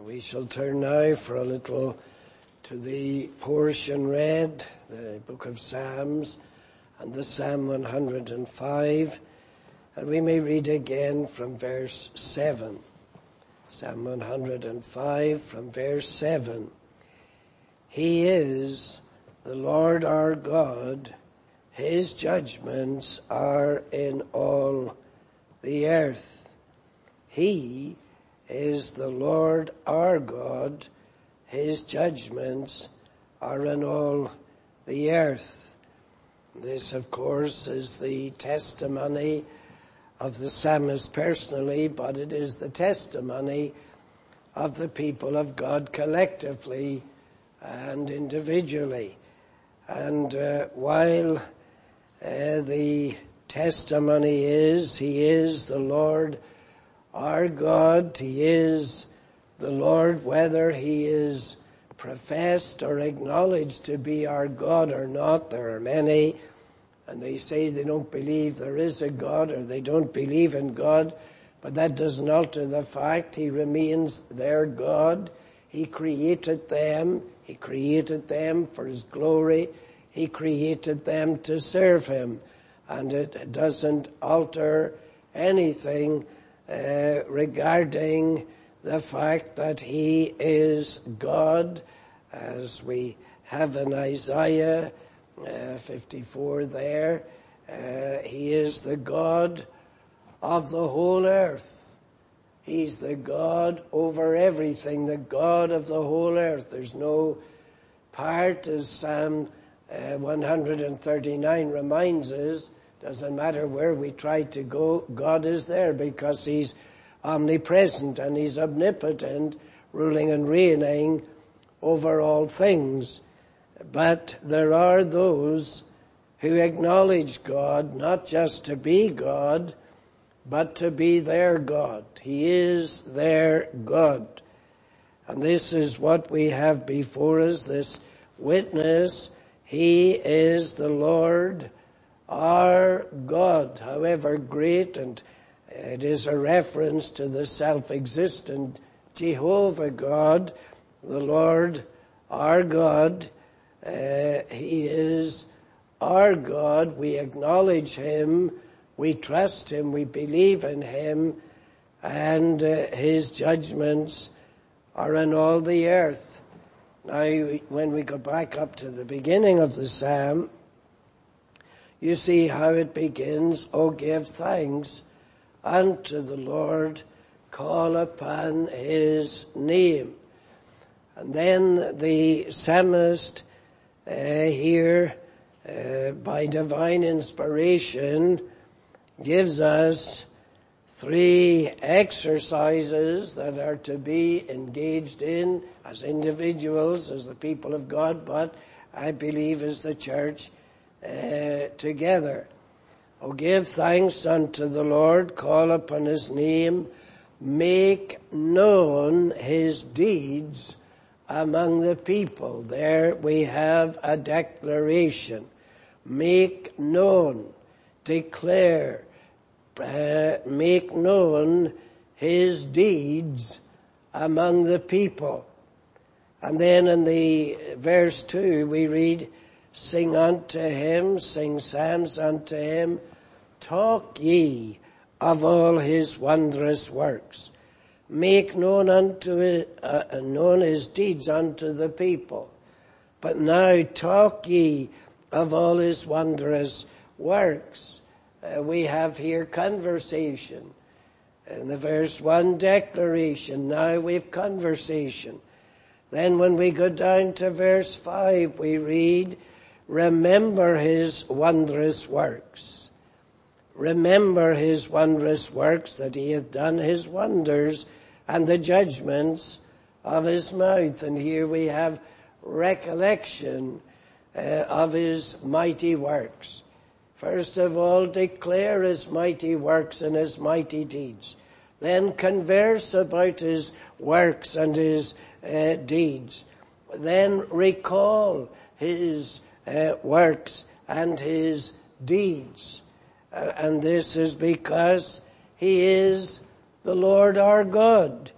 We shall turn now for a little to the portion read, the book of Psalms and the Psalm 105, and we may read again from verse 7. Psalm 105 from verse 7. He is the Lord our God, his judgments are in all the earth. He is the Lord our God, his judgments are in all the earth. This, of course, is the testimony of the psalmist personally, but it is the testimony of the people of God collectively and individually. And while the testimony is, he is the Lord our God, he is the Lord, whether he is professed or acknowledged to be our God or not. There are many, and they say they don't believe there is a God, or they don't believe in God, but that doesn't alter the fact he remains their God. He created them for his glory, he created them to serve him, and it doesn't alter anything regarding the fact that he is God, as we have in Isaiah 54 there. He is the God of the whole earth. He's the God over everything, the God of the whole earth. There's no part, as Psalm 139 reminds us, doesn't matter where we try to go, God is there because he's omnipresent and he's omnipotent, ruling and reigning over all things. But there are those who acknowledge God not just to be God, but to be their God. He is their God. And this is what we have before us, this witness. He is the Lord our God, however great, and it is a reference to the self-existent Jehovah God, the Lord our God. He is our God. We acknowledge him, we trust him, we believe in him, and his judgments are in all the earth. Now, when we go back up to the beginning of the psalm, you see how it begins, "O give thanks unto the Lord, call upon his name." And then the psalmist here, by divine inspiration, gives us 3 exercises that are to be engaged in as individuals, as the people of God, but I believe as the church together. "O give thanks unto the Lord, call upon his name, make known his deeds among the people." There we have a declaration. Make known, declare, make known his deeds among the people. And then in the verse 2 we read, "Sing unto him, sing psalms unto him, talk ye of all his wondrous works. Make known known his deeds unto the people. But now talk ye of all his wondrous works." We have here conversation. In the verse 1, declaration. Now we've conversation. Then when we go down to verse 5, we read, "Remember his wondrous works." Remember his wondrous works, that he hath done his wonders and the judgments of his mouth. And here we have recollection of his mighty works. First of all, declare his mighty works and his mighty deeds. Then converse about his works and his deeds. Then recall his works and his deeds. And this is because he is the Lord our God.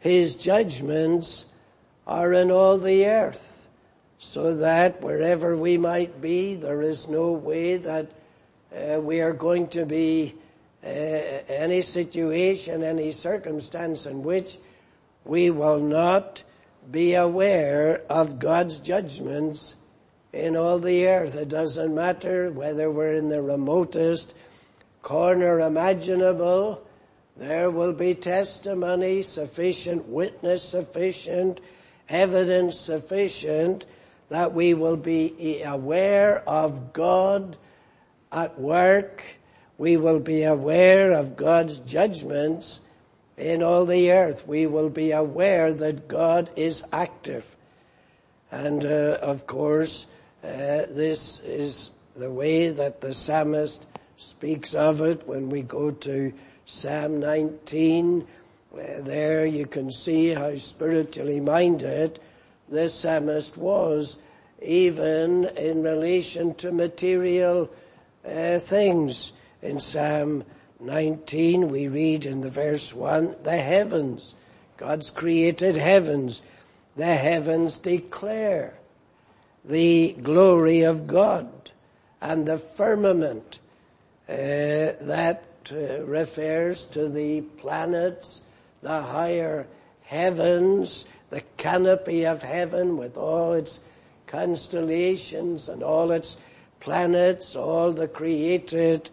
his judgments are in all the earth, so that wherever we might be, there is no way that we are going to be any situation, any circumstance in which we will not be aware of God's judgments in all the earth. It doesn't matter whether we're in the remotest corner imaginable. There will be testimony sufficient, witness sufficient, evidence sufficient that we will be aware of God at work. We will be aware of God's judgments in all the earth. We will be aware that God is active. And of course, this is the way that the psalmist speaks of it when we go to Psalm 19. There you can see how spiritually minded the psalmist was, even in relation to material things. In Psalm 19 we read in the verse 1, the heavens, God's created heavens. The heavens declare the glory of God, and the firmament that refers to the planets, the higher heavens, the canopy of heaven with all its constellations and all its planets, all the created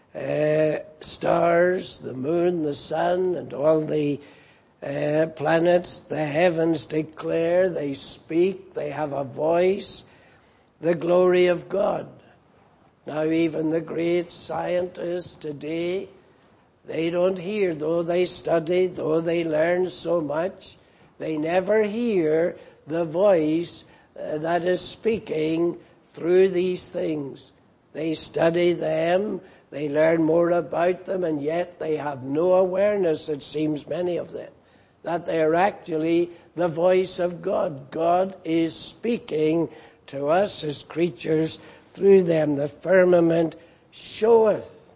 stars, the moon, the sun, and all the planets. The heavens declare, they speak, they have a voice, the glory of God. Now even the great scientists today, they don't hear, though they study, though they learn so much, they never hear the voice that is speaking through these things. They study them, they learn more about them, and yet they have no awareness, it seems, many of them, that they are actually the voice of God. God is speaking to us as creatures through them. The firmament showeth.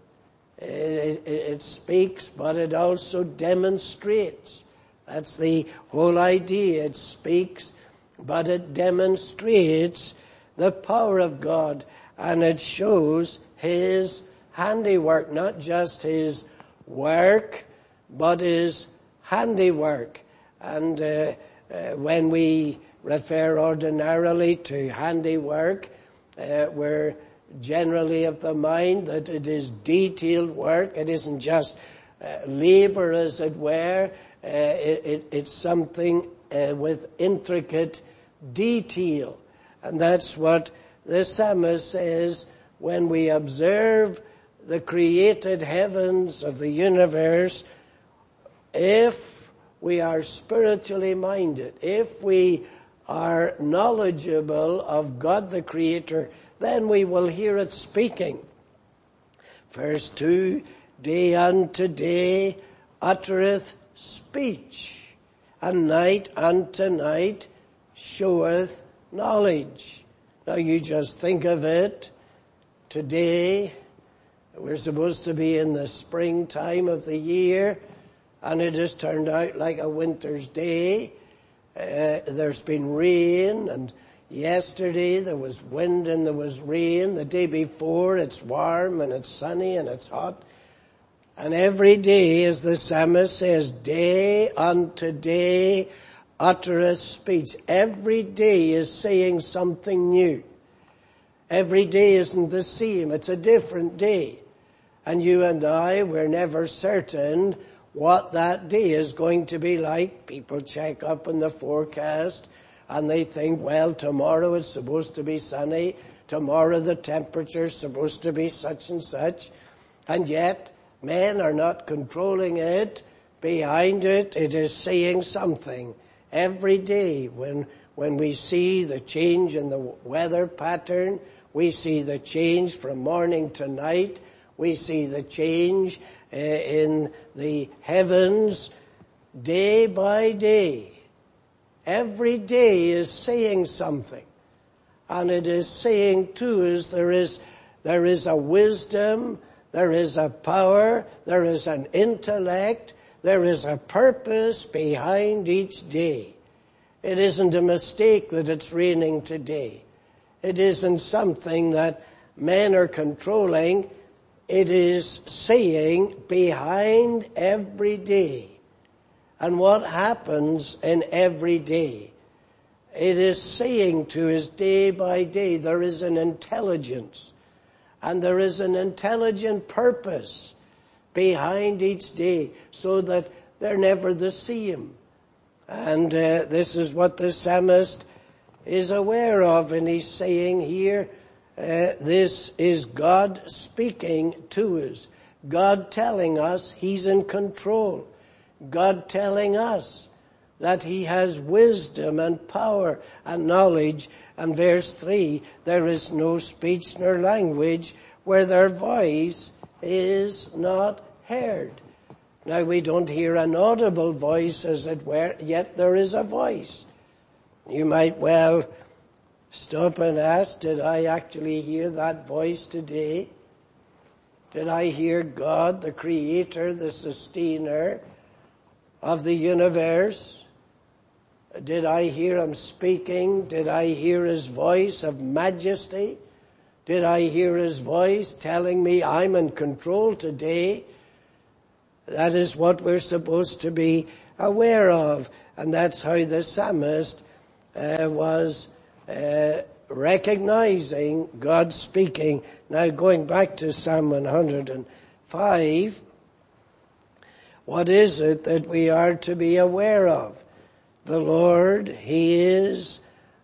It speaks, but it also demonstrates. That's the whole idea. It speaks, but it demonstrates the power of God, and it shows his handiwork, not just his work, but his handiwork. And when we refer ordinarily to handiwork, we're generally of the mind that it is detailed work. It isn't just labor, as it were. It's something with intricate detail. And that's what the psalmist says when we observe the created heavens of the universe. If we are spiritually minded, if we are knowledgeable of God the Creator, then we will hear it speaking. Verse 2, day unto day uttereth speech, and night unto night showeth knowledge. Now you just think of it. Today, we're supposed to be in the springtime of the year, and it has turned out like a winter's day. There's been rain, and yesterday there was wind and there was rain. The day before it's warm and it's sunny and it's hot. And every day, as the psalmist says, day unto day uttereth speech. Every day is saying something new. Every day isn't the same. It's a different day. And you and I, we're never certain what that day is going to be like. People check up in the forecast and they think, well, tomorrow it's supposed to be sunny. Tomorrow the temperature's supposed to be such and such. And yet, men are not controlling it. Behind it, it is saying something. Every day when we see the change in the weather pattern, we see the change from morning to night, we see the change in the heavens day by day. Every day is saying something. And it is saying too is there is a wisdom, there is a power, there is an intellect, There is a purpose behind each day. It isn't a mistake that it's raining today. It isn't something that men are controlling. It is saying behind every day. And what happens in every day? It is saying to us day by day, there is an intelligence and there is an intelligent purpose behind each day so that they're never the same. And this is what the psalmist is aware of, and he's saying here, this is God speaking to us. God telling us he's in control. God telling us that he has wisdom and power and knowledge. And verse 3, there is no speech nor language where their voice is not heard. Now we don't hear an audible voice as it were, yet there is a voice. You might well stop and ask, did I actually hear that voice today? Did I hear God, the Creator, the Sustainer of the universe? Did I hear him speaking? Did I hear his voice of majesty? Did I hear his voice telling me I'm in control today? That is what we're supposed to be aware of. And that's how the psalmist was recognizing God speaking. Now going back to Psalm 105, what is it that we are to be aware of? The Lord, he is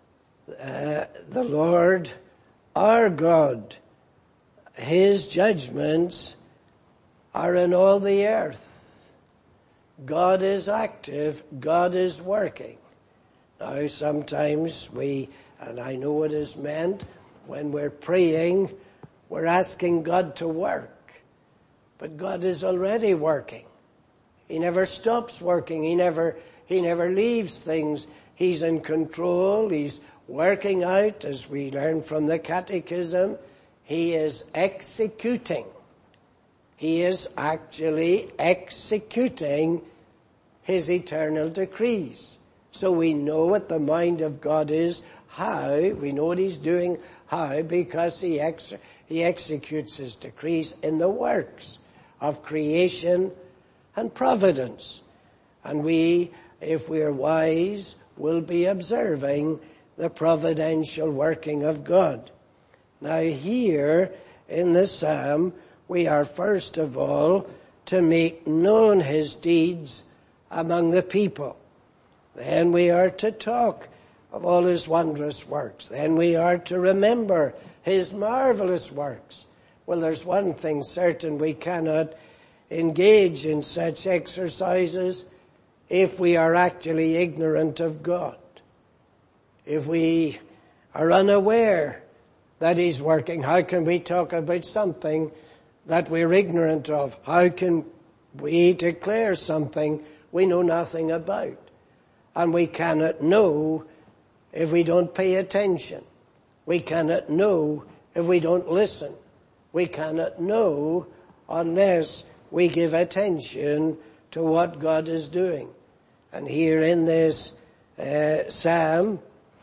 the Lord our God. His judgments are in all the earth. God is active. God is working. Now sometimes and I know it is meant, when we're praying, we're asking God to work. But God is already working. He never stops working. He never leaves things. He's in control. He's working out, as we learn from the Catechism. He is executing. He is actually executing his eternal decrees. So we know what the mind of God is. How? We know what he's doing. How? Because he executes his decrees in the works of creation and providence. And we, if we're wise, will be observing the providential working of God. Now here in the psalm, we are first of all to make known his deeds among the people. Then we are to talk of all his wondrous works. Then we are to remember his marvelous works. Well, there's one thing certain: we cannot engage in such exercises if we are actually ignorant of God. If we are unaware that he's working, how can we talk about something that we're ignorant of? How can we declare something we know nothing about? And we cannot know if we don't pay attention. We cannot know if we don't listen. We cannot know unless we give attention to what God is doing. And here in this psalm,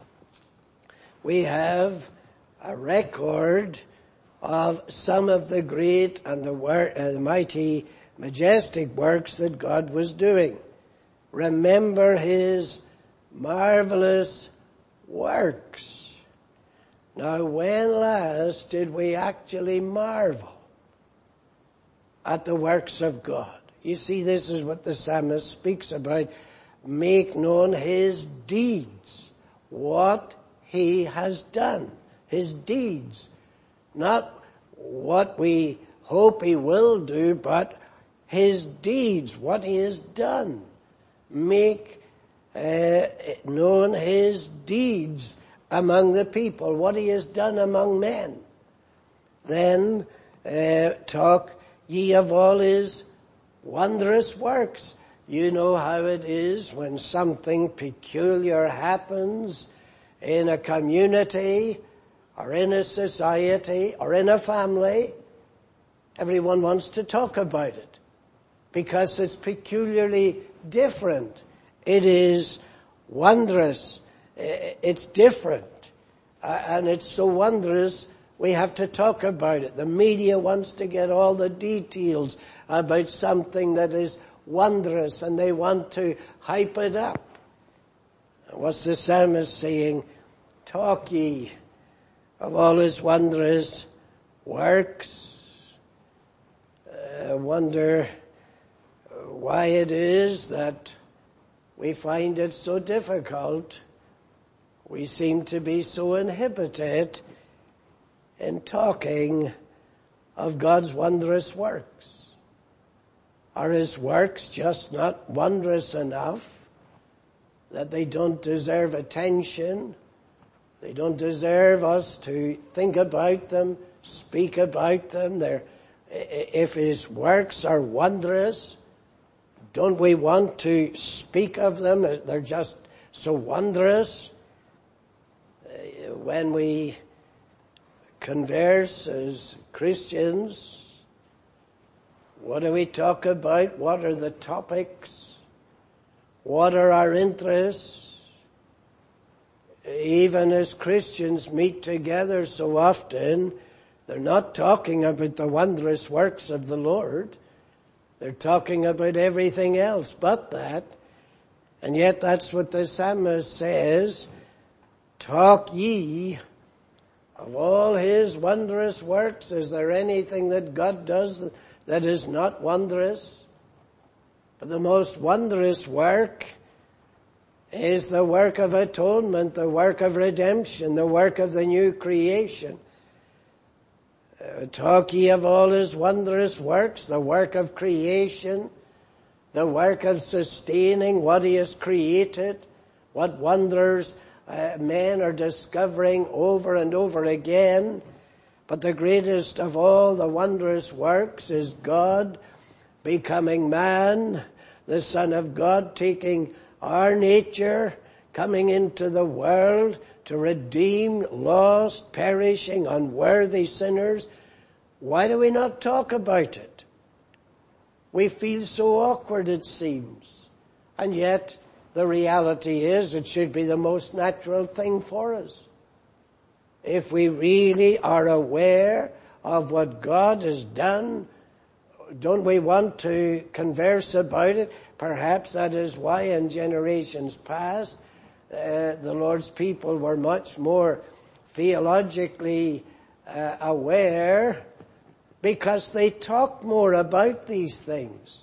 we have a record of some of the great and the mighty, majestic works that God was doing. Remember his marvelous works. Now, when last did we actually marvel at the works of God? You see, this is what the psalmist speaks about. Make known his deeds, what he has done, his deeds. Not what we hope he will do, but his deeds, what he has done. Make known his deeds among the people, what he has done among men. Then talk ye of all his wondrous works. You know how it is when something peculiar happens in a community or in a society or in a family. Everyone wants to talk about it because it's peculiarly different. It is wondrous. It's different. And it's so wondrous, we have to talk about it. The media wants to get all the details about something that is wondrous, and they want to hype it up. What's the psalmist saying? Talk ye of all his wondrous works. I wonder why it is that we find it so difficult. We seem to be so inhibited in talking of God's wondrous works. Are his works just not wondrous enough that they don't deserve attention? They don't deserve us to think about them, speak about them. If his works are wondrous, don't we want to speak of them? They're just so wondrous. When we converse as Christians, what do we talk about? What are the topics? What are our interests? Even as Christians meet together so often, they're not talking about the wondrous works of the Lord. They're talking about everything else but that. And yet that's what the psalmist says. Talk ye of all his wondrous works. Is there anything that God does that is not wondrous? But the most wondrous work is the work of atonement, the work of redemption, the work of the new creation. Talk ye of all his wondrous works, the work of creation, the work of sustaining what he has created, what wonders men are discovering over and over again. But the greatest of all the wondrous works is God becoming man, the Son of God taking our nature, coming into the world to redeem lost, perishing, unworthy sinners. Why do we not talk about it? We feel so awkward, it seems. And yet, the reality is it should be the most natural thing for us. If we really are aware of what God has done, don't we want to converse about it? Perhaps that is why in generations past, the Lord's people were much more theologically aware, because they talked more about these things.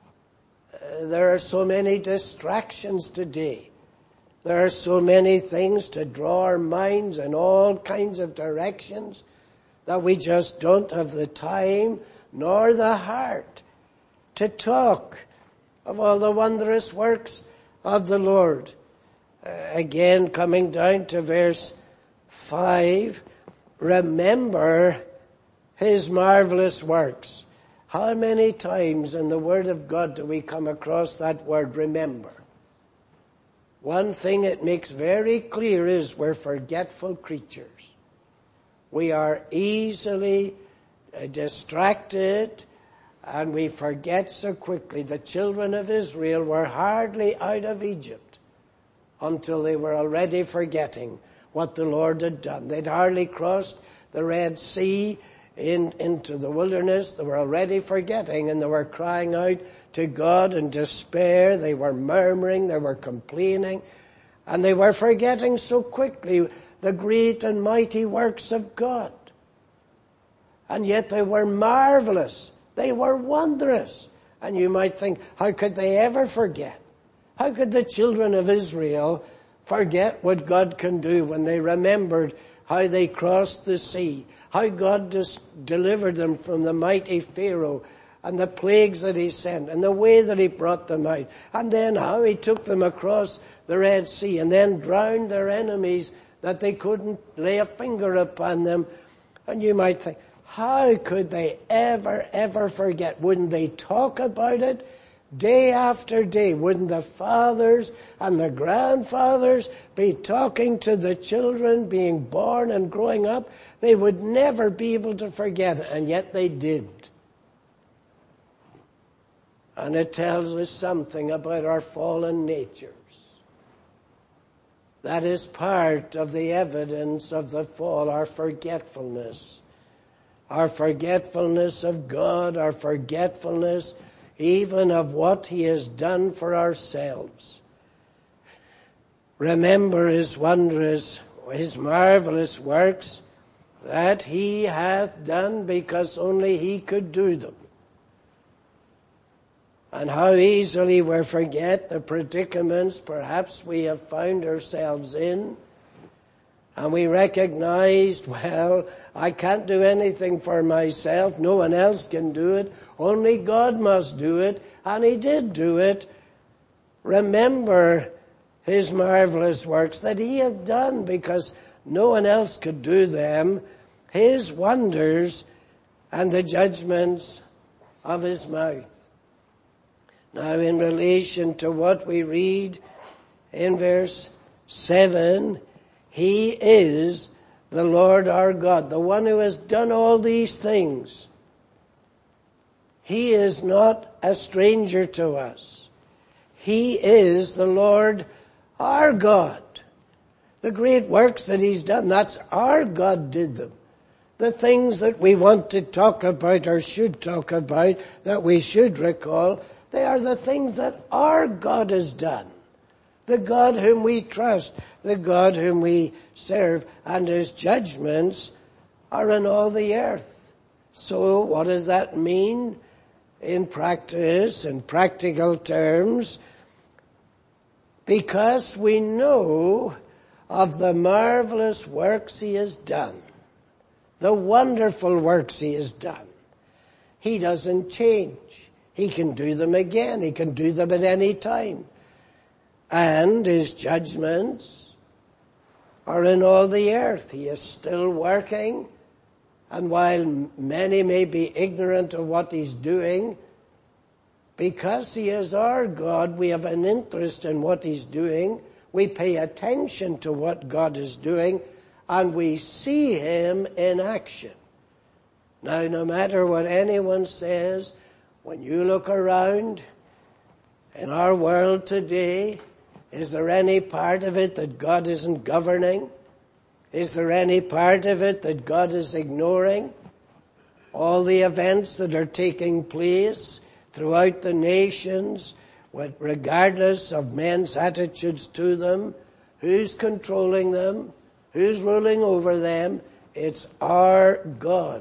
There are so many distractions today. There are so many things to draw our minds in all kinds of directions that we just don't have the time nor the heart to talk of all the wondrous works of the Lord. Again, coming down to verse 5, remember his marvelous works. How many times in the Word of God do we come across that word, remember? One thing it makes very clear is we're forgetful creatures. We are easily distracted and we forget so quickly. The children of Israel were hardly out of Egypt until they were already forgetting what the Lord had done. They'd hardly crossed the Red Sea into the wilderness. They were already forgetting, and they were crying out to God in despair. They were murmuring, they were complaining, and they were forgetting so quickly the great and mighty works of God. And yet they were marvelous. They were wondrous. And you might think, how could they ever forget? How could the children of Israel forget what God can do when they remembered how they crossed the sea, how God delivered them from the mighty Pharaoh and the plagues that he sent and the way that he brought them out, and then how he took them across the Red Sea and then drowned their enemies that they couldn't lay a finger upon them. And you might think, how could they ever forget? Wouldn't they talk about it day after day? Wouldn't the fathers and the grandfathers be talking to the children being born and growing up? They would never be able to forget it, and yet they did. And it tells us something about our fallen natures. That is part of the evidence of the fall, our forgetfulness. Our forgetfulness of God, our forgetfulness even of what He has done for ourselves. Remember His wondrous, His marvelous works that He hath done because only He could do them. And how easily we forget the predicaments perhaps we have found ourselves in. And we recognized, well, I can't do anything for myself. No one else can do it. Only God must do it. And He did do it. Remember His marvelous works that He hath done because no one else could do them. His wonders and the judgments of His mouth. Now in relation to what we read in verse 7, He is the Lord our God, the one who has done all these things. He is not a stranger to us. He is the Lord our God. The great works that He's done, that's our God did them. The things that we want to talk about or should talk about, that we should recall, they are the things that our God has done. The God whom we trust, the God whom we serve, and His judgments are in all the earth. So what does that mean in practice, in practical terms? Because we know of the marvelous works He has done, the wonderful works He has done. He doesn't change. He can do them again. He can do them at any time. And His judgments are in all the earth. He is still working. And while many may be ignorant of what He's doing, because He is our God, we have an interest in what He's doing. We pay attention to what God is doing, and we see Him in action. Now, no matter what anyone says, when you look around in our world today, is there any part of it that God isn't governing? Is there any part of it that God is ignoring? All the events that are taking place throughout the nations, regardless of men's attitudes to them, who's controlling them, who's ruling over them, it's our God.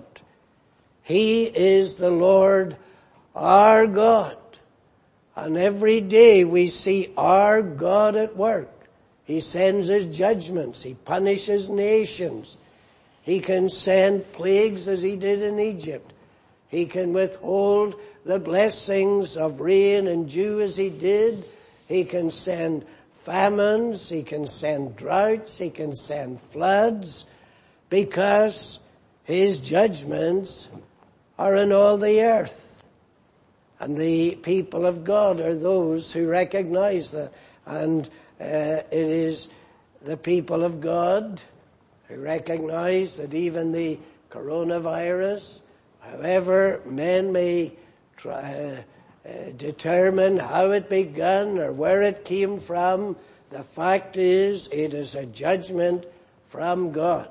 He is the Lord our God. And every day we see our God at work. He sends His judgments. He punishes nations. He can send plagues as He did in Egypt. He can withhold the blessings of rain and dew as He did. He can send famines. He can send droughts. He can send floods, because His judgments are in all the earth. And the people of God are those who recognize that. And it is the people of God who recognize that even the coronavirus, however men may try, determine how it began or where it came from, the fact is it is a judgment from God.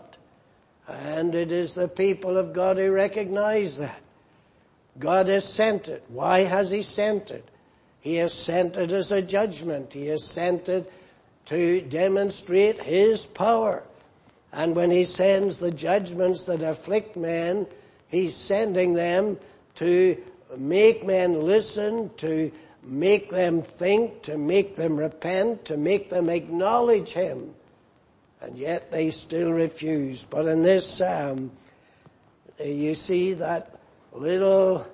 And it is the people of God who recognize that. God has sent it. Why has He sent it? He has sent it as a judgment. He has sent it to demonstrate His power. And when He sends the judgments that afflict men, He's sending them to make men listen, to make them think, to make them repent, to make them acknowledge Him. And yet they still refuse. But in this psalm, you see that little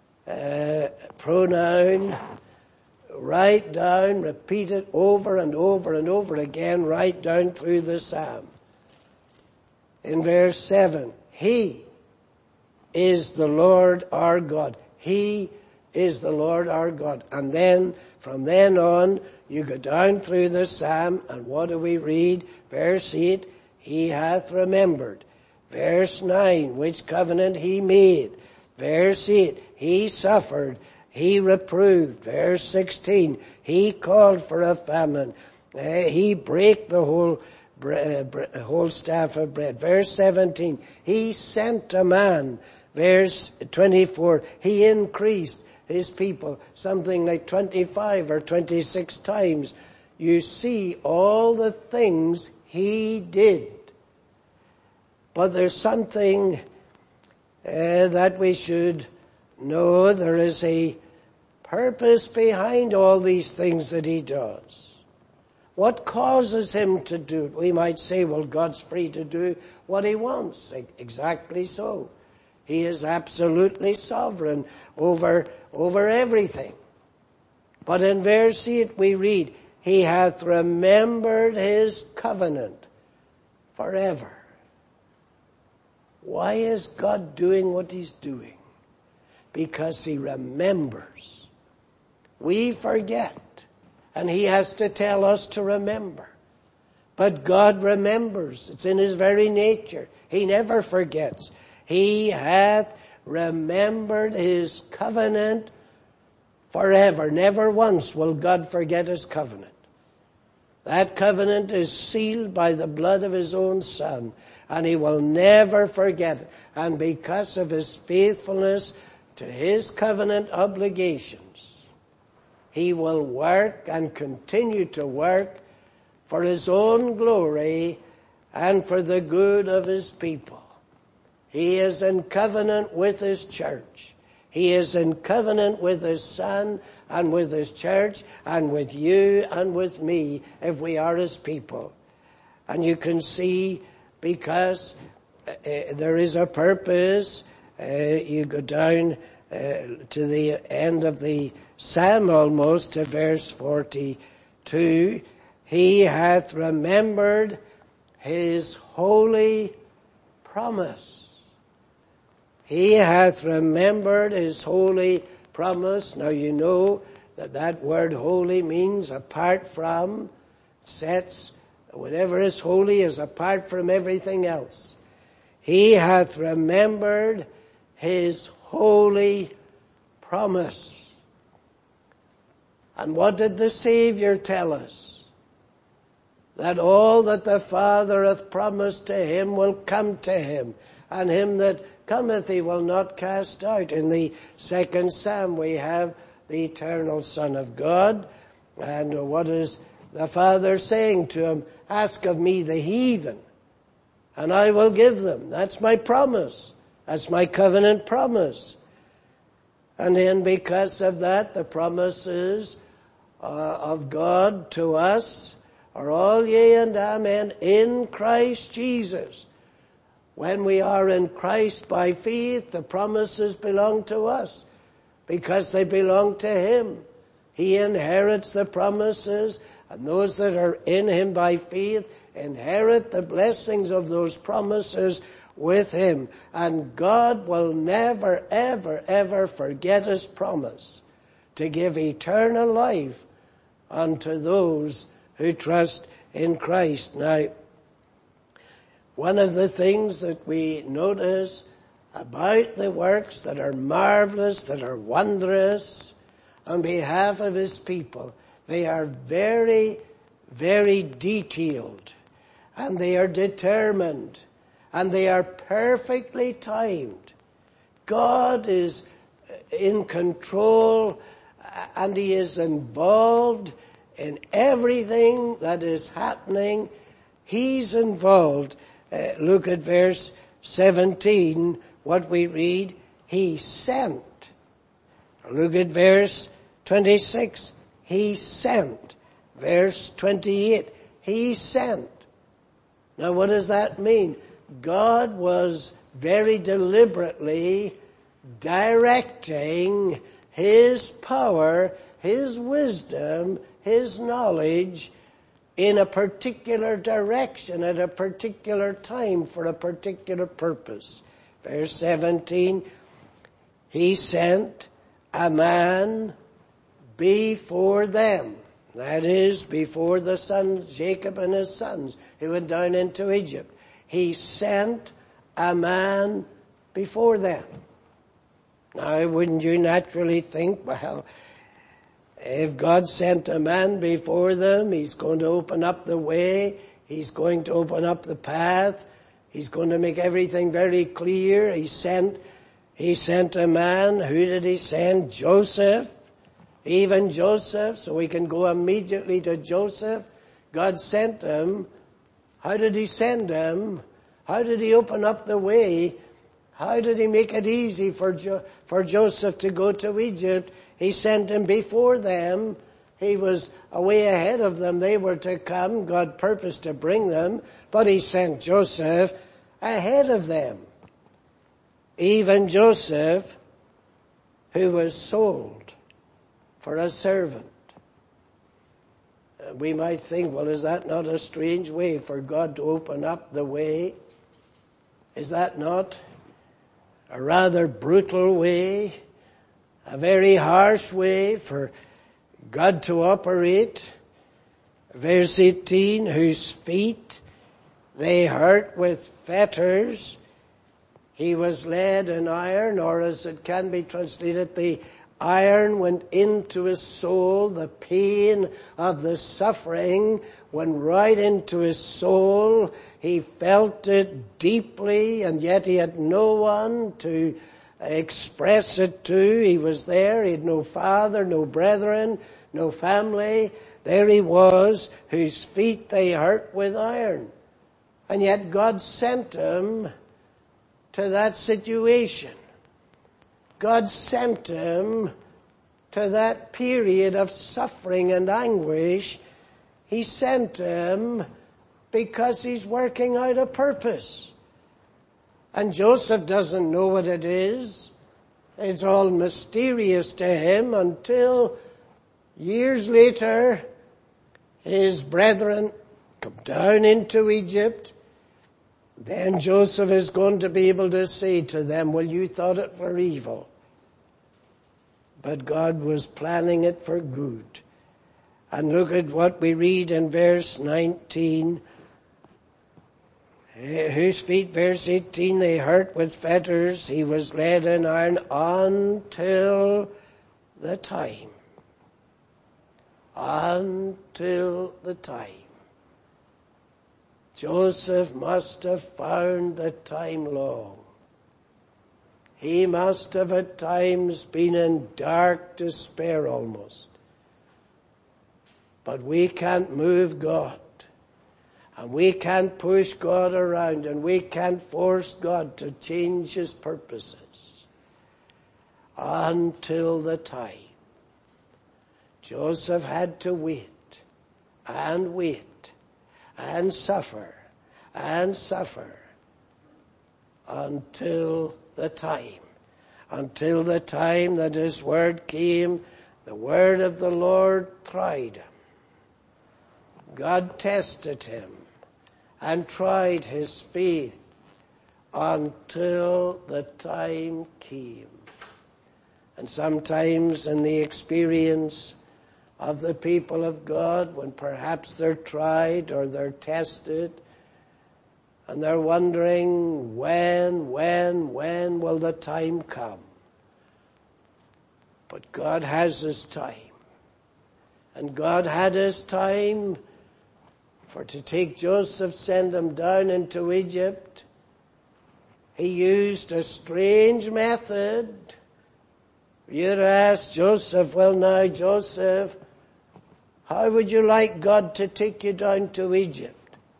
pronoun, right down, repeated over and over and over again, right down through the psalm. In verse 7, He is the Lord our God. He is the Lord our God. And then, from then on, you go down through the psalm, and what do we read? Verse 8, He hath remembered. Verse 9, which covenant He made. Verse 8, He suffered. He reproved. Verse 16, he called for a famine. He brake the whole staff of bread. Verse 17, he sent a man. Verse 24, he increased his people something like 25 or 26 times. You see all the things he did. But there's something that we should know. There is a purpose behind all these things that he does. What causes him to do it? We might say, well, God's free to do what he wants. Exactly so. He is absolutely sovereign over everything. But in verse 8 we read, he hath remembered his covenant forever. Why is God doing what he's doing? Because he remembers. We forget. And he has to tell us to remember. But God remembers. It's in his very nature. He never forgets. He hath remembered his covenant forever. Never once will God forget his covenant. That covenant is sealed by the blood of his own Son, and he will never forget it. And because of his faithfulness to his covenant obligations, he will work and continue to work for his own glory and for the good of his people. He is in covenant with his church. He is in covenant with his Son and with his church and with you and with me if we are his people. And you can see, because there is a purpose, you go down to the end of the Psalm almost, to verse 42. He hath remembered his holy promise. He hath remembered his holy promise. Now you know that word holy means apart from, sets, whatever is holy is apart from everything else. He hath remembered his holy promise. And what did the Savior tell us? That all that the Father hath promised to him will come to him, and him that cometh he will not cast out. In the second Psalm we have the eternal Son of God. And what is the Father saying to him? Ask of me the heathen, and I will give them. That's my promise. That's my covenant promise. And then because of that, the promises of God to us are all yea and amen in Christ Jesus. When we are in Christ by faith, the promises belong to us because they belong to him. He inherits the promises, and those that are in him by faith inherit the blessings of those promises with him. And God will never, ever, ever forget his promise to give eternal life unto those who trust in Christ. Now, one of the things that we notice about the works that are marvelous, that are wondrous on behalf of his people, they are very, very detailed, and they are determined, and they are perfectly timed. God is in control, and he is involved in everything that is happening. He's involved. Look at verse 17, what we read. He sent. Look at verse 26. He sent. Verse 28. He sent. Now what does that mean? God was very deliberately directing his power, his wisdom, his knowledge in a particular direction at a particular time for a particular purpose. Verse 17, he sent a man before them. That is, before the sons, Jacob and his sons, who went down into Egypt. He sent a man before them. Now, wouldn't you naturally think, well, if God sent a man before them, he's going to open up the way, he's going to open up the path, he's going to make everything very clear. He sent a man. Who did he send? Joseph. Even Joseph, so we can go immediately to Joseph. God sent him. How did he send him? How did he open up the way? How did he make it easy for Joseph to go to Egypt? He sent him before them. He was away ahead of them. They were to come. God purposed to bring them, but he sent Joseph ahead of them. Even Joseph, who was sold for a servant. We might think, well, is that not a strange way for God to open up the way? Is that not a rather brutal way? A very harsh way for God to operate? Verse 18, whose feet they hurt with fetters. He was led in iron, or as it can be translated, the iron went into his soul. The pain of the suffering went right into his soul. He felt it deeply, and yet he had no one to express it to. He was there. He had no father, no brethren, no family. There he was, whose feet they hurt with iron. And yet God sent him to that situation. God sent him to that period of suffering and anguish. He sent him because he's working out a purpose. And Joseph doesn't know what it is. It's all mysterious to him until years later his brethren come down into Egypt. Then Joseph is going to be able to say to them, well, you thought it for evil, but God was planning it for good. And look at what we read in verse 19. Whose feet, verse 18, they hurt with fetters. He was led in iron until the time. Until the time. Joseph must have found the time long. He must have at times been in dark despair almost. But we can't move God. And we can't push God around. And we can't force God to change his purposes. Until the time. Joseph had to wait. And wait. And suffer until the time that his word came. The word of the Lord tried him. God tested him and tried his faith until the time came. And sometimes in the experience of the people of God, when perhaps they're tried or they're tested, and they're wondering, when will the time come? But God has his time. And God had his time for to take Joseph, send him down into Egypt. He used a strange method. You'd ask Joseph, well now Joseph, how would you like God to take you down to Egypt?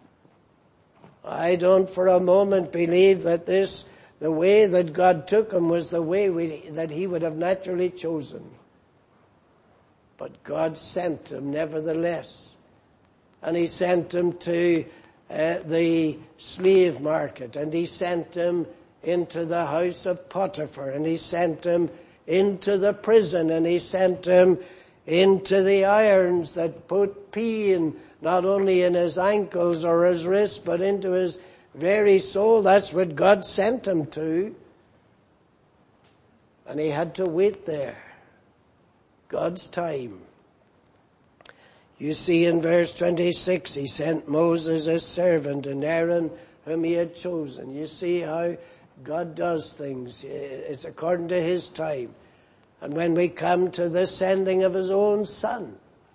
I don't for a moment believe that the way that God took him was the way that he would have naturally chosen. But God sent him nevertheless. And he sent him to the slave market, and he sent him into the house of Potiphar, and he sent him into the prison, and he sent him into the irons that put pain not only in his ankles or his wrists, but into his very soul. That's what God sent him to. And he had to wait there. God's time. You see in verse 26, he sent Moses his servant and Aaron whom he had chosen. You see how God does things. It's according to His time. And when we come to the sending of His own Son,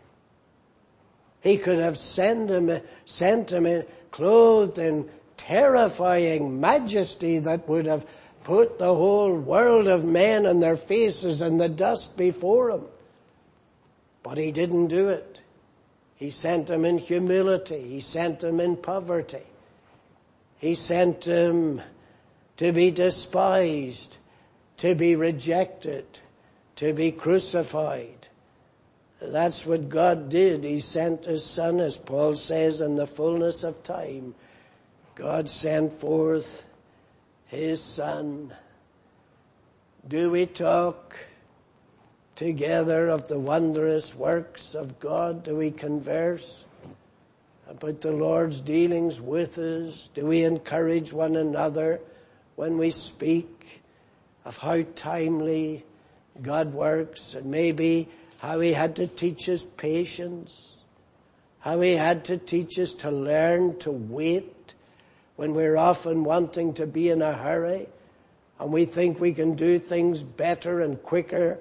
He could have sent him in, clothed in terrifying majesty that would have put the whole world of men and their faces in the dust before Him. But He didn't do it. He sent Him in humility. He sent Him in poverty. He sent Him to be despised, to be rejected, to be crucified. That's what God did. He sent His Son, as Paul says, in the fullness of time. God sent forth His Son. Do we talk together of the wondrous works of God? Do we converse about the Lord's dealings with us? Do we encourage one another when we speak of how timely God works, and maybe how He had to teach us patience, how He had to teach us to learn to wait when we're often wanting to be in a hurry and we think we can do things better and quicker.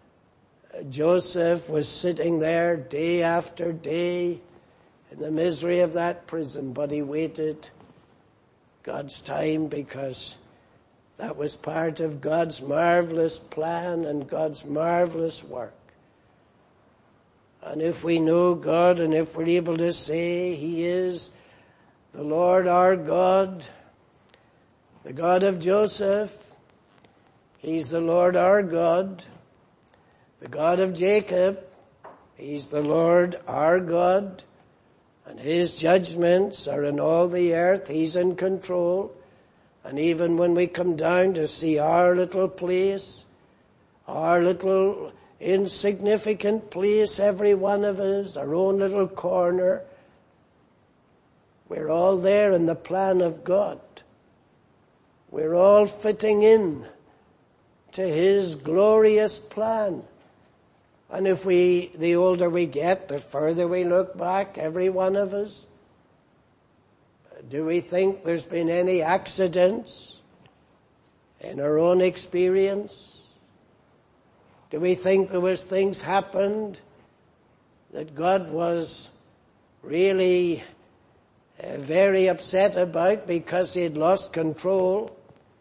Joseph was sitting there day after day in the misery of that prison, but he waited God's time, because that was part of God's marvelous plan and God's marvelous work. And if we know God, and if we're able to say He is the Lord our God, the God of Joseph, He's the Lord our God, the God of Jacob, He's the Lord our God, and His judgments are in all the earth. He's in control. And even when we come down to see our little place, our little insignificant place, every one of us, our own little corner, we're all there in the plan of God. We're all fitting in to His glorious plan. And if the older we get, the further we look back, every one of us, do we think there's been any accidents in our own experience? Do we think there was things happened that God was really very upset about because He had lost control?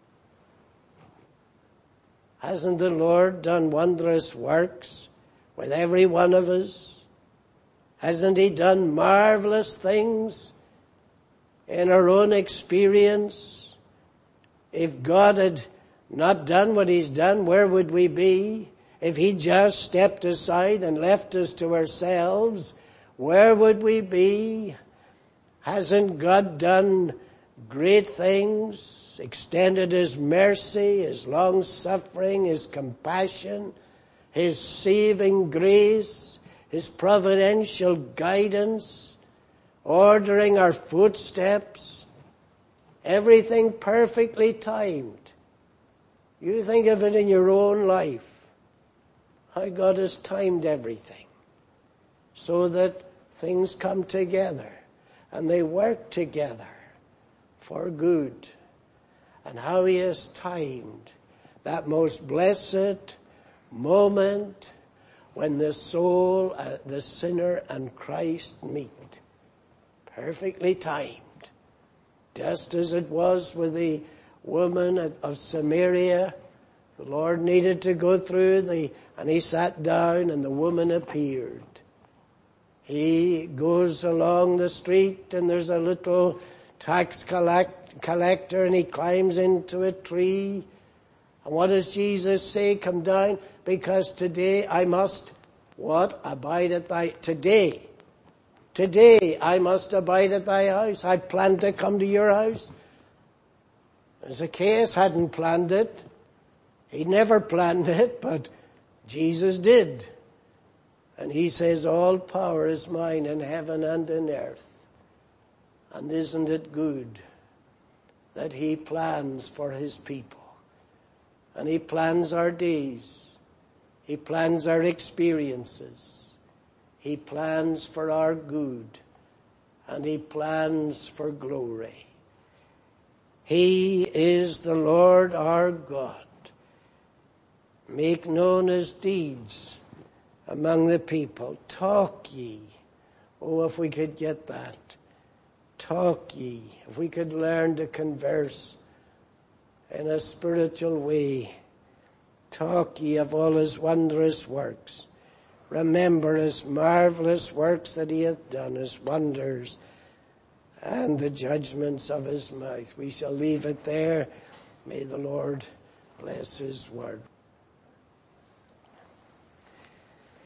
Hasn't the Lord done wondrous works with every one of us? Hasn't He done marvelous things in our own experience? If God had not done what He's done, where would we be? If He just stepped aside and left us to ourselves, where would we be? Hasn't God done great things, extended His mercy, His long-suffering, His compassion, His saving grace, His providential guidance, ordering our footsteps, everything perfectly timed? You think of it in your own life, how God has timed everything so that things come together and they work together for good, and how He has timed that most blessed moment when the soul, the sinner and Christ meet. Perfectly timed. Just as it was with the woman of Samaria, the Lord needed to go through and He sat down and the woman appeared. He goes along the street and there's a little tax collector and he climbs into a tree. And what does Jesus say? Come down, because today I must, what? Abide at thy, today I must abide at thy house. I planned to come to your house. Zacchaeus hadn't planned it. He never planned it, but Jesus did. And He says, all power is mine in heaven and in earth. And isn't it good that He plans for His people? And He plans our days. He plans our experiences. He plans for our good. And He plans for glory. He is the Lord our God. Make known his deeds among the people. Talk ye. Oh, if we could get that. Talk ye. If we could learn to converse in a spiritual way. Talk ye of all his wondrous works. Remember his marvelous works that he hath done, his wonders, and the judgments of his mouth. We shall leave it there. May the Lord bless his word.